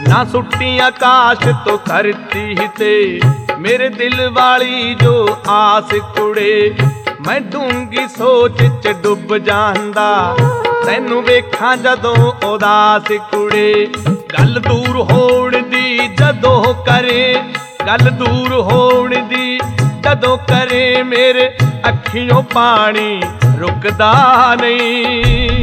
ना सुट्टी आकाश तो करती ते मेरे दिल वाली जो आस कुड़े। मैं डूंगी सोच च डुब जांदा तैनू वेखां जदों उदास कुड़े। गल दूर होण दी जदों करे, गल दूर होण दी जदों करे, मेरे अखियों पानी रुकदा नहीं।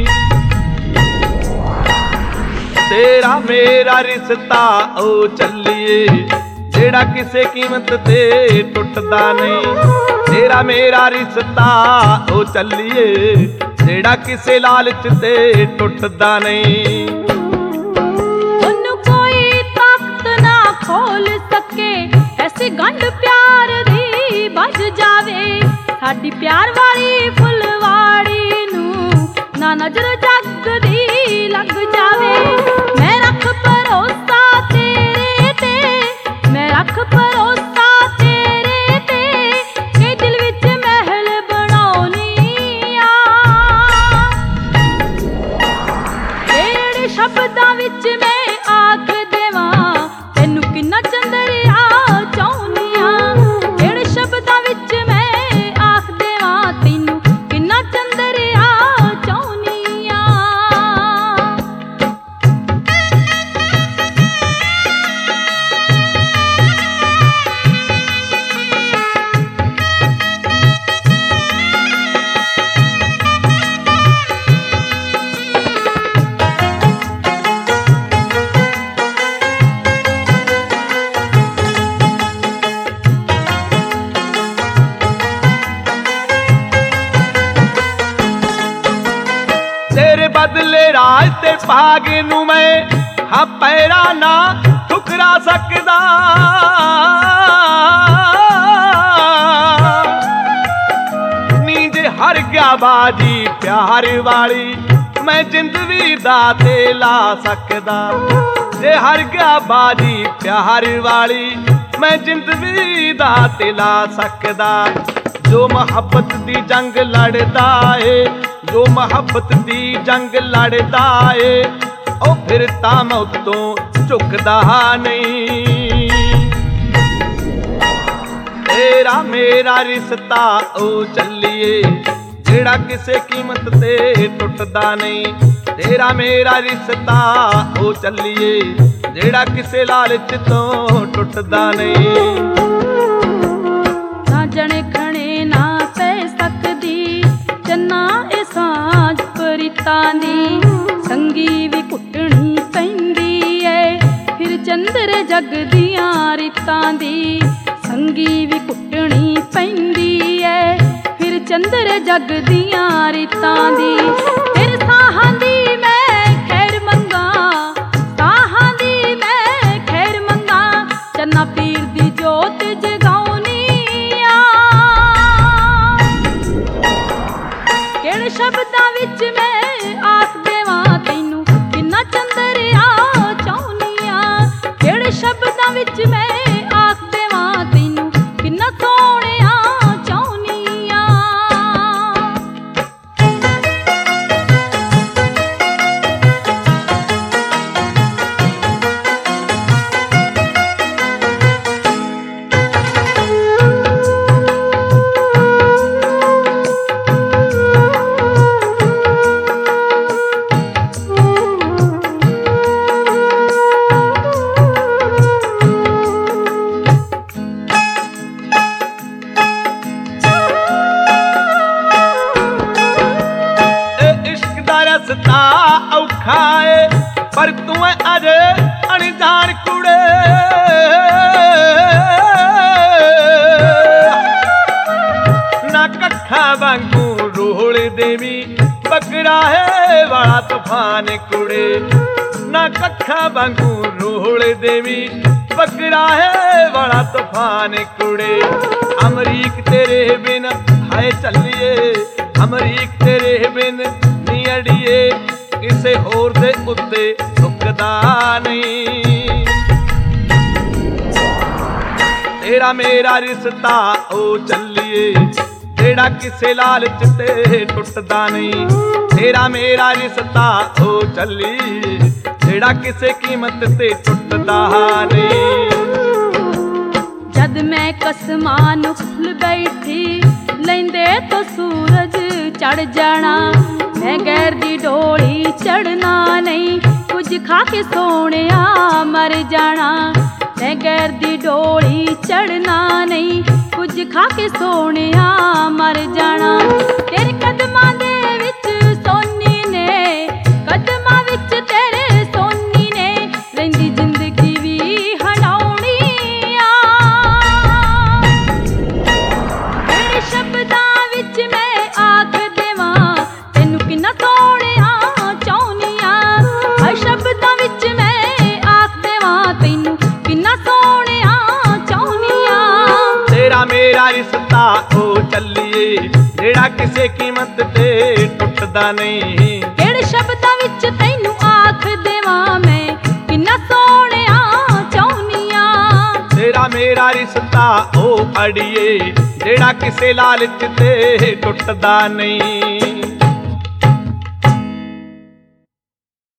तेरा मेरा रिश्ता ओ चलिए जेड़ा किसे कीमत ते टुटदा नहीं। तेरा मेरा रिश्ता ओ चलिए जेड़ा किसे लालच ते टुटदा नहीं। ओनू कोई ताकत ना खोल सके, ऐसी गंढ प्यार दी बज जावे। साडी प्यार वाली फुलवाड़ी नू ना नजर जग दी लग जावे। मैं रख भरोसा तेरे ते, मैं रख भरोसा तेरे ते, के दिल विच महल बनाउनी आ। तेरे शब्दां विच मैं आख देवां तैनू किन्ना चंदरिया चाहुंदी आ। तेरे शब्दां विच मैं आख देवां तैनू किन्ना चंदरिया चाहुंदी आ। तेरे बदले राज ते भाग नू मैं हाँ पैरा ना ठुकरा सकदा। नींद हर गया बाजी प्यार वाली, मैं जिंद भी दाते ला सकदा। जे हर गया बाजी प्यार वाली, मैं जिंद भी दाते ला सकदा। जो मोहब्बत दी जंग लड़दा है, जो मोहब्बत दी जंग लड़दा है, ओ फिर तां मौतों झुकदा नहीं। तेरा मेरा रिश्ता ओ चलिए जेड़ा किसे कीमत ते टुटदा नहीं। तेरा मेरा रिश्ता ओ चलिए जेड़ा किसे लालच तो टुटदा नहीं। ना जने खणे ना सह सकदी चन्ना ए सांझ परीतां दी। संगी भी कुटनी पैंदी ऐ फिर चंद्र जग दियां रीतां दी। संगी भी कुटनी पैंदी ऐ फिर चंद्र जग दियां रीतां दी। फिर साहां दी मैं खैर मंगा, साहां दी मैं खैर मंगा, चन्ना पीर दी जोत जगाउनी आ। किहड़े शब्दां विच मैं आख देवां तैनू किन्ना चंदरिया चाहुंदी आ। किहड़े शब्दां विच मैं आख देवां तैनू किन्ना सोहणिया चाहुंदी आ। रस्ता औखा है पर तू अजे अनजान कुड़े। ना कखा वांगू रोल देवी बकरा है वाला तूफान कुड़े। ना कखा वांगू रोल देवी बकरा है वाला तूफान कुड़े। अमरीक तेरे बिन हाय चलिए, अमरीक तेरे बिन अड़िए किसे होर दे उत्ते रुकदा नहीं। तेरा मेरा रिश्ता ओ चलिए जेड़ा किसे लालच ते टुटदा नहीं। तेरा मेरा रिश्ता ओ चलिए ਜਿਹੜਾ ਕਿਸੇ ਕੀਮਤ ਤੇ ਟੁੱਟਦਾ ਨਹੀਂ। ਜਦ ਮੈਂ ਕਸਮਾਂ ਨੂੰ ਫੁੱਲ ਬੈਠੀ ਲੈਂਦੇ ਤੋਂ ਸੂਰਜ ਚੜ ਜਾਣਾ। ਮੈਂ ਗੈਰ ਦੀ ਡੋਲੀ ਚੜਨਾ ਨਹੀਂ, ਕੁਝ ਖਾ ਕੇ ਸੋਹਣਿਆ ਮਰ ਜਾਣਾ। ਮੈਂ ਗੈਰ ਦੀ ਡੋਲੀ ਚੜਨਾ ਨਹੀਂ, ਕੁਝ ਖਾ ਕੇ ਸੋਹਣਿਆ ਮਰ ਜਾਣਾ। ਤੇਰੇ ਕਦਮਾਂ ਦੇ ਵਿੱਚ ਸੋਨੀ ਨੇ, ਕਦਮਾਂ ਵਿੱਚ ਤੇਰੇ ਸੋਨੀ ਨੇ, ਰਹਿੰਦੀ ਜ਼ਿੰਦਗੀ ਵੀ ਹੰਡਾਉਣੀ ਆ। ਤੇਰੇ ਸ਼ਬਦਾਂ ਵਿੱਚ ਮੈਂ ਆਖ ਦੇਵਾਂ ਤੈਨੂੰ ਕਿੰਨਾ ਸੋਹਣਿਆ ਚਾਹੁੰਦੀ ਆ। ਹਰ ਸ਼ਬਦਾਂ ਵਿੱਚ ਮੈਂ ਆਖ ਦੇਵਾਂ ਤੈਨੂੰ ਕਿੰਨਾ ਸੋਹਣਿਆ ਚਾਹੁੰਦੀ ਆ। ਤੇਰਾ ਮੇਰਾ ਰਿਸ਼ਤਾ ਉਹ ਚੱਲੀਏ ਜਿਹੜਾ ਕਿਸੇ ਕੀਮਤ ਤੇ ਟੁੱਟਦਾ ਨਹੀਂ। ਕਿਹੜੇ ਸ਼ਬਦਾਂ ਵਿੱਚ ਤੈਨੂੰ ਆਖ ਦੇਵਾਂ ਮੈਂ ਕਿੰਨਾ ਸੋਹਣਿਆ ਚਾਹੁੰਦੀ ਆ। ਤੇਰਾ ਮੇਰਾ ਰਿਸ਼ਤਾ ਉਹ ਅੜੀਏ ਜਿਹੜਾ ਕਿਸੇ ਲਾਲਚ ਤੇ ਟੁੱਟਦਾ ਨਹੀਂ।